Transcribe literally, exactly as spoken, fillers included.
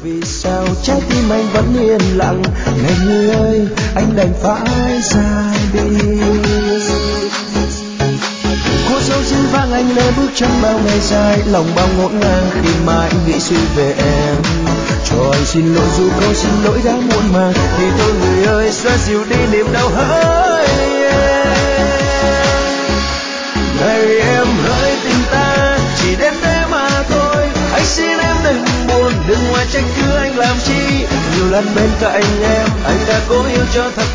vì sao trái tim anh vẫn yên lặng. Này người ơi, anh đành phải ra đi. Cô dâu xin vang anh lê bước chân bao ngày dài, lòng bao ngổn ngang khi mãi nghĩ suy về em. Cho anh xin lỗi dù câu xin lỗi đã muộn màng, thì thôi người ơi xoa dịu đi niềm đau hỡi em. Này em hỡi tình ta chỉ đến thế mà thôi, anh xin em đừng buồn, đừng ngoài trách cứ anh làm chi. Nhiều lần bên cạnh em anh đã cố yêu cho thật